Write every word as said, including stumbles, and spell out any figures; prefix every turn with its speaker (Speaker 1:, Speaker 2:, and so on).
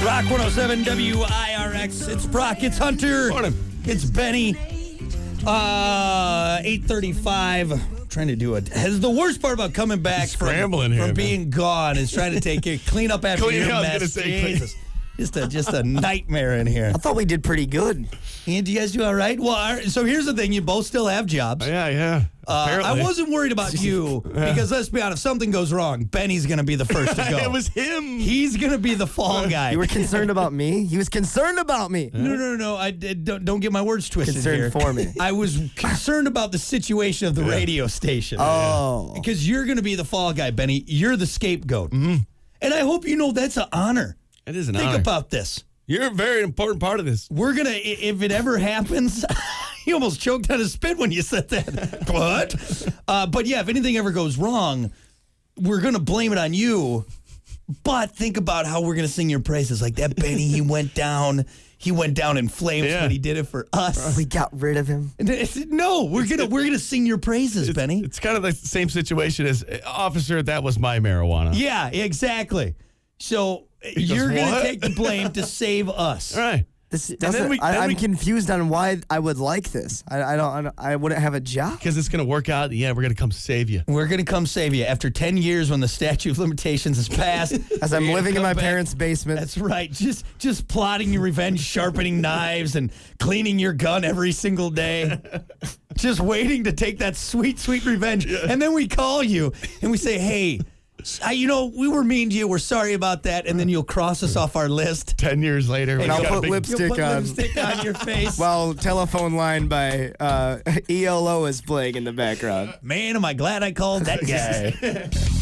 Speaker 1: Rock one oh seven W I R X. It's Brock. It's Hunter.
Speaker 2: Morning.
Speaker 1: It's Benny. Uh, eight thirty-five. Trying to do it. Has the worst part about coming back from,
Speaker 2: Scrambling here,
Speaker 1: from
Speaker 2: man.
Speaker 1: being gone is trying to take care, clean up after
Speaker 2: Clean-
Speaker 1: your
Speaker 2: I was
Speaker 1: mess.
Speaker 2: gonna say clean.
Speaker 1: Jesus. Just a just a nightmare in here.
Speaker 3: I thought we did pretty good.
Speaker 1: And you guys do all right? Well, all right, so here's the thing: you both still have jobs.
Speaker 2: Yeah, yeah.
Speaker 1: Uh, I
Speaker 2: Apparently.
Speaker 1: wasn't worried about you because let's be honest, if something goes wrong, Benny's going to be the first to go.
Speaker 2: It was him.
Speaker 1: He's going to be the fall guy.
Speaker 3: You were concerned about me? He was concerned about me.
Speaker 1: No, no, no, no. I did, don't, don't get my words twisted
Speaker 3: Concerned
Speaker 1: here.
Speaker 3: for me.
Speaker 1: I was concerned about the situation of the radio station.
Speaker 3: Oh.
Speaker 1: Because you're going to be the fall guy, Benny. You're the scapegoat. Mm-hmm. And I hope you know that's an honor.
Speaker 2: It is an
Speaker 1: Think
Speaker 2: honor.
Speaker 1: about this.
Speaker 2: You're a very important part of this.
Speaker 1: We're going to, if it ever happens, he almost choked on his spit when you said that. What? Uh, but yeah, if anything ever goes wrong, we're going to blame it on you. But think about how we're going to sing your praises. Like that Benny, he went down. He went down in flames,
Speaker 2: Yeah.
Speaker 1: but he did it for us.
Speaker 3: We got rid of him.
Speaker 1: No, we're gonna we're gonna sing your praises,
Speaker 2: It's,
Speaker 1: Benny.
Speaker 2: it's kind of the same situation as officer. That was my marijuana.
Speaker 1: Yeah, exactly. So you're
Speaker 2: goes,
Speaker 1: gonna
Speaker 2: "What?"
Speaker 1: take the blame to save us.
Speaker 2: All right.
Speaker 3: This
Speaker 2: then
Speaker 3: doesn't.
Speaker 2: we-
Speaker 3: I,
Speaker 2: then
Speaker 3: I'm
Speaker 2: we-
Speaker 3: confused on why I would like this. I, I don't. I don't- I wouldn't have a job.
Speaker 2: Because it's going to work out. Yeah, we're going to come save you.
Speaker 1: We're gonna come save you after ten years when the statute of limitations is passed.
Speaker 3: As I'm
Speaker 1: You're gonna
Speaker 3: living in
Speaker 1: come
Speaker 3: my
Speaker 1: back.
Speaker 3: parents' basement.
Speaker 1: That's right. Just just plotting your revenge, sharpening knives, and cleaning your gun every single day. Just waiting to take that sweet, sweet revenge. And then we call you and we say, hey, I, you know, we were mean to you. We're sorry about that. And then you'll cross us off our list.
Speaker 2: Ten years later,
Speaker 3: And
Speaker 2: we've
Speaker 3: I'll
Speaker 2: got a
Speaker 3: put
Speaker 2: big-
Speaker 3: lips-
Speaker 1: You'll
Speaker 3: Stick
Speaker 1: put
Speaker 3: on.
Speaker 1: lipstick on your face.
Speaker 3: While telephone line by uh, E L O is playing in the background.
Speaker 1: Man, am I glad I called that guy.